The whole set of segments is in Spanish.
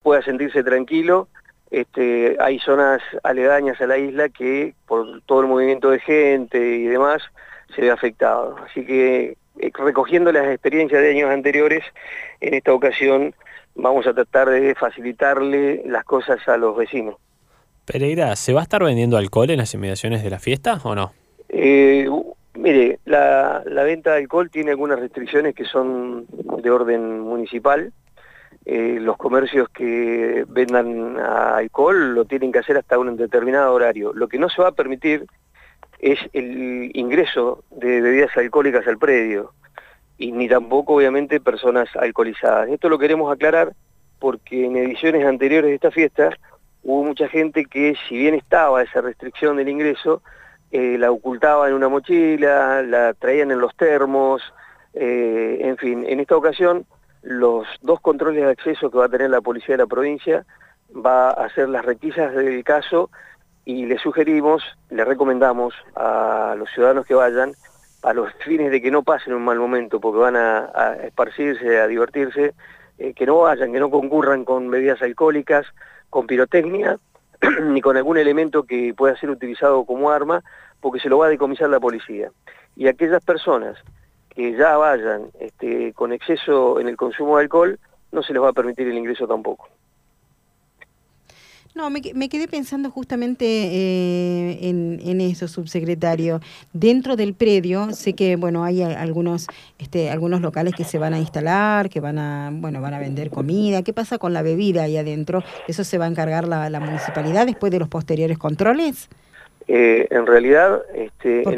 pueda sentirse tranquilo. Hay zonas aledañas a la isla que por todo el movimiento de gente y demás se ve afectado. Así que recogiendo las experiencias de años anteriores, en esta ocasión vamos a tratar de facilitarle las cosas a los vecinos. Pereira, ¿se va a estar vendiendo alcohol en las inmediaciones de la fiesta o no? Mire, la venta de alcohol tiene algunas restricciones que son de orden municipal. Los comercios que vendan alcohol lo tienen que hacer hasta un determinado horario. Lo que no se va a permitir es el ingreso de bebidas alcohólicas al predio, y ni tampoco obviamente personas alcoholizadas. Esto lo queremos aclarar porque en ediciones anteriores de esta fiesta hubo mucha gente que, si bien estaba esa restricción del ingreso, la ocultaba en una mochila, la traían en los termos, en fin. En esta ocasión, los 2 controles de acceso que va a tener la policía de la provincia va a hacer las requisas del caso, y le recomendamos a los ciudadanos que vayan, a los fines de que no pasen un mal momento, porque van a esparcirse, a divertirse, que no vayan, que no concurran con bebidas alcohólicas, con pirotecnia, ni con algún elemento que pueda ser utilizado como arma, porque se lo va a decomisar la policía. Y aquellas personas que ya vayan con exceso en el consumo de alcohol, no se les va a permitir el ingreso tampoco. No, me quedé pensando justamente en eso, subsecretario. Dentro del predio, sé que bueno, hay algunos locales que se van a instalar, que van a vender comida. ¿Qué pasa con la bebida ahí adentro? ¿Eso se va a encargar la municipalidad después de los posteriores controles? En realidad, en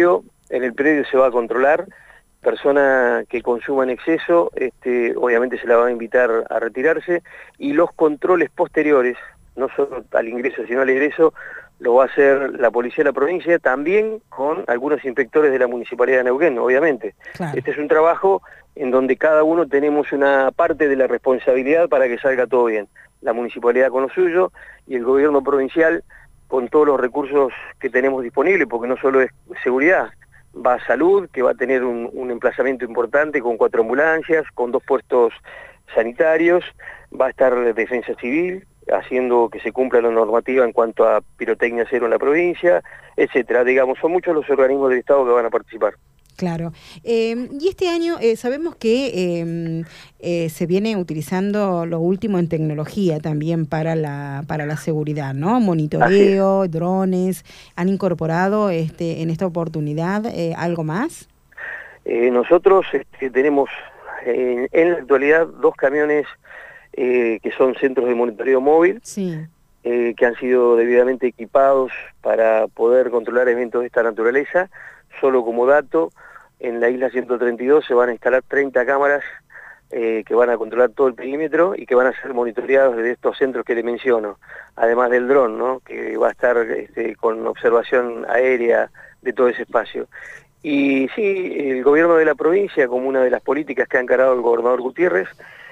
el predio se va a controlar. Persona que consuma en exceso, obviamente se la va a invitar a retirarse, y los controles posteriores, no solo al ingreso, sino al egreso, lo va a hacer la policía de la provincia, también con algunos inspectores de la Municipalidad de Neuquén, obviamente. Claro. Este es un trabajo en donde cada uno tenemos una parte de la responsabilidad para que salga todo bien. La Municipalidad con lo suyo, y el gobierno provincial con todos los recursos que tenemos disponibles, porque no solo es seguridad, va a salud, que va a tener un emplazamiento importante con 4 ambulancias, con 2 puestos sanitarios, va a estar defensa civil, haciendo que se cumpla la normativa en cuanto a pirotecnia cero en la provincia, etcétera. Digamos, son muchos los organismos del Estado que van a participar. Claro. Y este año sabemos que se viene utilizando lo último en tecnología también para la seguridad, ¿no? Monitoreo, drones. ¿Han incorporado en esta oportunidad algo más? Nosotros tenemos en la actualidad 2 camiones que son centros de monitoreo móvil, sí, que han sido debidamente equipados para poder controlar eventos de esta naturaleza. Solo como dato, en la isla 132 se van a instalar 30 cámaras que van a controlar todo el perímetro y que van a ser monitoreados desde estos centros que le menciono, además del dron, ¿no?, que va a estar con observación aérea de todo ese espacio. Y sí, el gobierno de la provincia, como una de las políticas que ha encarado el gobernador Gutiérrez,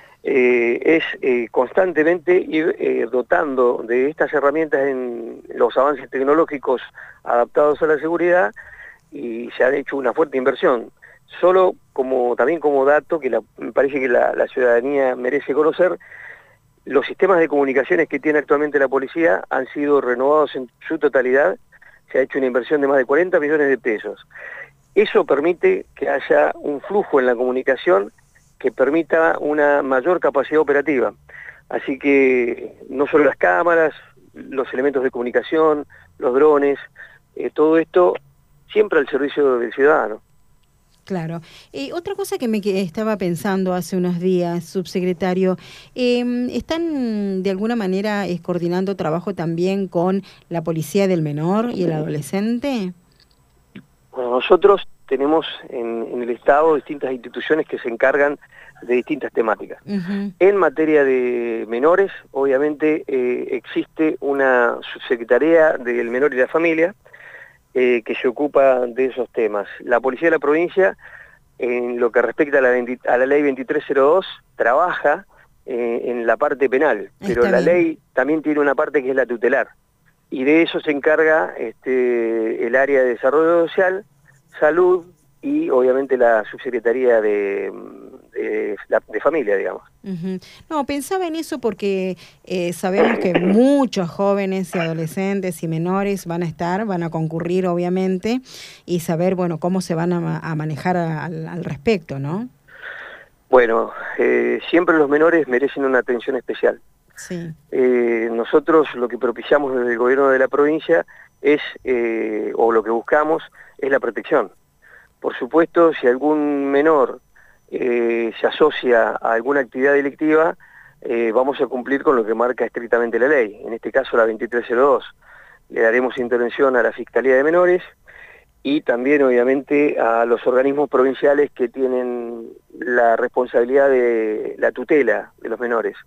es constantemente ir dotando de estas herramientas en los avances tecnológicos adaptados a la seguridad, y se ha hecho una fuerte inversión. Solo también como dato que me parece que la ciudadanía merece conocer, los sistemas de comunicaciones que tiene actualmente la policía han sido renovados en su totalidad. Se ha hecho una inversión de más de 40 millones de pesos. Eso permite que haya un flujo en la comunicación que permita una mayor capacidad operativa. Así que no solo las cámaras, los elementos de comunicación, los drones, todo esto siempre al servicio del ciudadano. Claro. Otra cosa que estaba pensando hace unos días, subsecretario, ¿están de alguna manera coordinando trabajo también con la policía del menor y el adolescente? Bueno, nosotros tenemos en el Estado distintas instituciones que se encargan de distintas temáticas. Uh-huh. En materia de menores, obviamente existe una subsecretaría del menor y la familia, que se ocupa de esos temas. La policía de la provincia, en lo que respecta a la ley 2302, trabaja en la parte penal, pero la ley también tiene una parte que es la tutelar, y de eso se encarga el área de desarrollo social, salud y obviamente la subsecretaría de de familia, digamos. Uh-huh. No, pensaba en eso porque sabemos que muchos jóvenes y adolescentes y menores van a concurrir obviamente, y saber, bueno, cómo se van a manejar al respecto, ¿no? Bueno, siempre los menores merecen una atención especial. Sí. Nosotros lo que propiciamos desde el gobierno de la provincia es, o lo que buscamos, es la protección. Por supuesto, si algún menor se asocia a alguna actividad delictiva, vamos a cumplir con lo que marca estrictamente la ley, en este caso la 2302. Le daremos intervención a la Fiscalía de Menores y también, obviamente, a los organismos provinciales que tienen la responsabilidad de la tutela de los menores.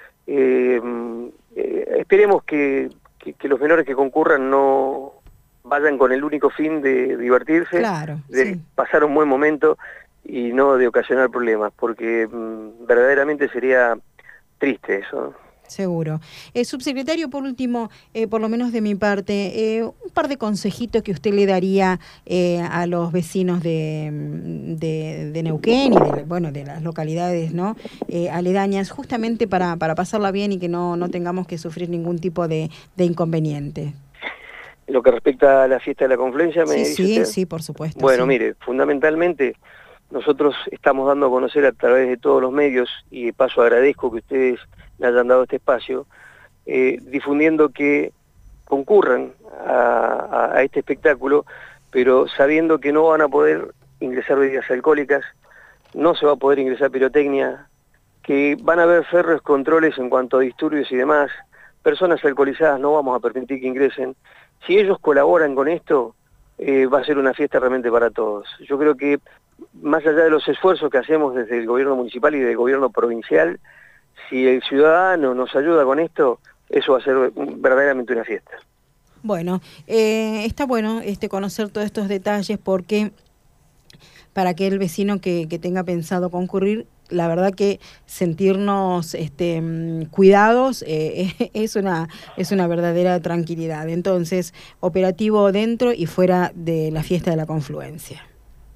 Esperemos que los menores que concurran no vayan con el único fin de divertirse, claro, de sí, pasar un buen momento y no de ocasionar problemas, porque verdaderamente sería triste eso. Seguro. Subsecretario, por último, por lo menos de mi parte, un par de consejitos que usted le daría a los vecinos de Neuquén y de las localidades, ¿no? Aledañas, justamente para pasarla bien y que no tengamos que sufrir ningún tipo de inconveniente. Lo que respecta a la fiesta de la Confluencia, ¿me dice usted? Sí, por supuesto. Bueno, sí. Mire, fundamentalmente nosotros estamos dando a conocer a través de todos los medios, y de paso agradezco que ustedes me hayan dado este espacio, difundiendo que concurran a este espectáculo, pero sabiendo que no van a poder ingresar bebidas alcohólicas, no se va a poder ingresar pirotecnia, que van a haber férreos controles en cuanto a disturbios y demás, personas alcoholizadas no vamos a permitir que ingresen. Si ellos colaboran con esto, va a ser una fiesta realmente para todos. Yo creo que más allá de los esfuerzos que hacemos desde el gobierno municipal y del gobierno provincial, si el ciudadano nos ayuda con esto, eso va a ser verdaderamente una fiesta. Bueno, está bueno conocer todos estos detalles, porque para aquel vecino que tenga pensado concurrir, la verdad que sentirnos cuidados es una verdadera tranquilidad. Entonces, operativo dentro y fuera de la fiesta de la Confluencia.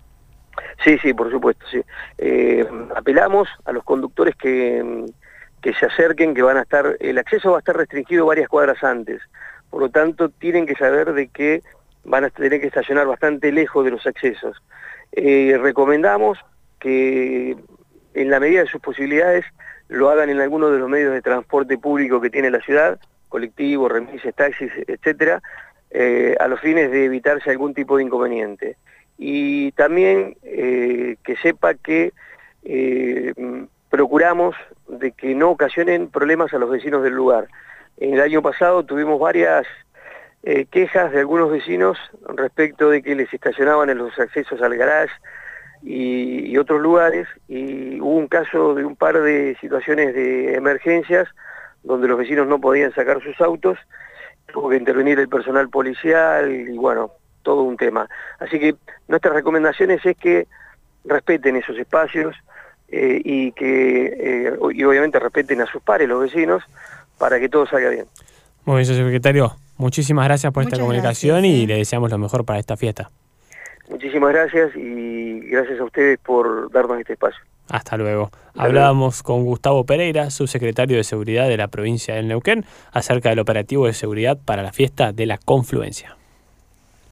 Sí, por supuesto, sí. Apelamos a los conductores que se acerquen, que van a estar, el acceso va a estar restringido varias cuadras antes, por lo tanto tienen que saber de que van a tener que estacionar bastante lejos de los accesos. Recomendamos que en la medida de sus posibilidades lo hagan en alguno de los medios de transporte público que tiene la ciudad, colectivos, remises, taxis, etcétera, a los fines de evitarse algún tipo de inconveniente. Y también que sepa que procuramos de que no ocasionen problemas a los vecinos del lugar. En el año pasado tuvimos varias quejas de algunos vecinos respecto de que les estacionaban en los accesos al garage y otros lugares, y hubo un caso de un par de situaciones de emergencias donde los vecinos no podían sacar sus autos, tuvo que intervenir el personal policial y bueno, todo un tema. Así que nuestras recomendaciones es que respeten esos espacios y obviamente respeten a sus pares, los vecinos, para que todo salga bien. Muy bien, secretario. Muchísimas gracias por esta comunicación y le deseamos lo mejor para esta fiesta. Muchísimas gracias y gracias a ustedes por darnos este espacio. Hasta luego. Hablábamos con Gustavo Pereira, subsecretario de Seguridad de la provincia del Neuquén, acerca del operativo de seguridad para la fiesta de la Confluencia.